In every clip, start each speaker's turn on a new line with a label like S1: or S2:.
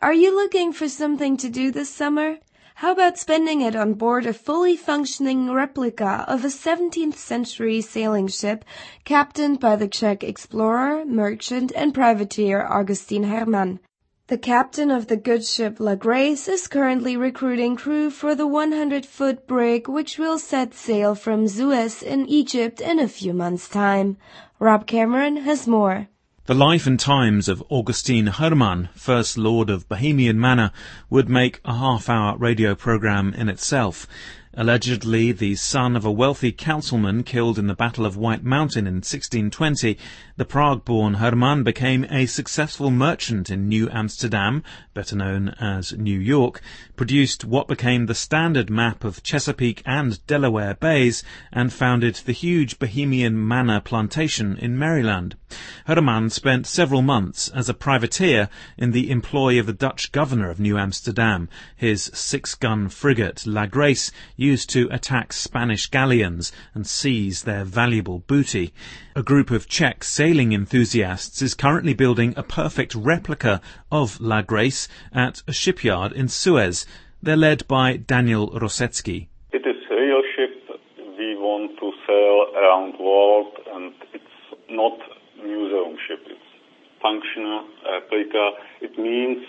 S1: Are you looking for something to do this summer? How about spending it on board a fully functioning replica of a 17th century sailing ship captained by the Czech explorer, merchant, and privateer Augustin Hermann? The captain of the good ship La Grace is currently recruiting crew for the 100-foot brig which will set sail from Suez in Egypt in a few months' time. Rob Cameron has more.
S2: The life and times of Augustin Hermann, First Lord of Bohemian Manor, would make a half-hour radio programme in itself. Allegedly the son of a wealthy councilman killed in the Battle of White Mountain in 1620, the Prague-born Hermann became a successful merchant in New Amsterdam, better known as New York, produced what became the standard map of Chesapeake and Delaware Bays, and founded the huge Bohemian Manor plantation in Maryland. Hermann spent several months as a privateer in the employ of the Dutch governor of New Amsterdam. His 6-gun frigate La Grace used to attack Spanish galleons and seize their valuable booty. A group of Czech sailing enthusiasts is currently building a perfect replica of La Grace at a shipyard in Suez. They're led by Daniel Rosecki.
S3: It is a real ship. We want to sail around the world, and it's not a museum ship. It's functional replica. It means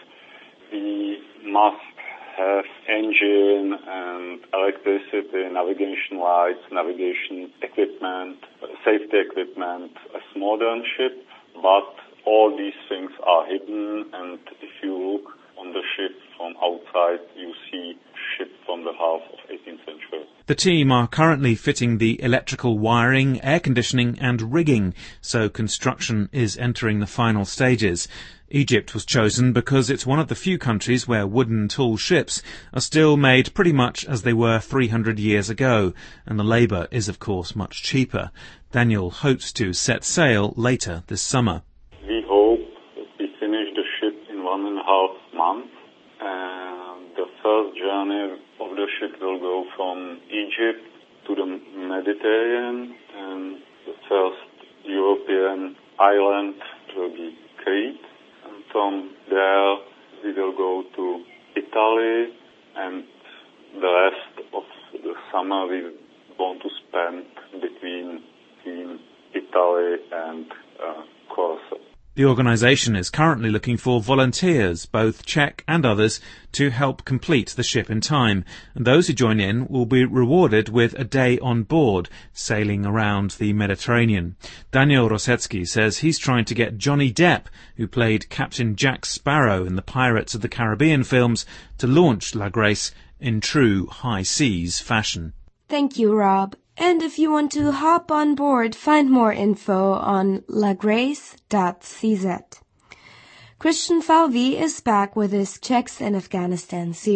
S3: we must have engine and electricity, navigation lights, navigation equipment, safety equipment, a modern ship, but all these things are hidden, and if you look on the ship from outside, you see ship from the half of 18th century.
S2: The team are currently fitting the electrical wiring, air conditioning and rigging, so construction is entering the final stages. Egypt was chosen because it's one of the few countries where wooden tall ships are still made pretty much as they were 300 years ago, and the labour is of course much cheaper. Daniel hopes to set sail later this summer.
S3: We hope we finish the ship in 1.5 months. The first journey of the ship will go from Egypt to the Mediterranean, and the first European island will be Crete. And from there we will go to Italy, and the rest of the summer we want to spend between Italy and Corsica.
S2: The organisation is currently looking for volunteers, both Czech and others, to help complete the ship in time, and those who join in will be rewarded with a day on board, sailing around the Mediterranean. Daniel Rosecki says he's trying to get Johnny Depp, who played Captain Jack Sparrow in the Pirates of the Caribbean films, to launch La Grace in true high seas fashion.
S1: Thank you, Rob. And if you want to hop on board, find more info on lagrace.cz. Christian Falvey is back with his Czechs in Afghanistan series.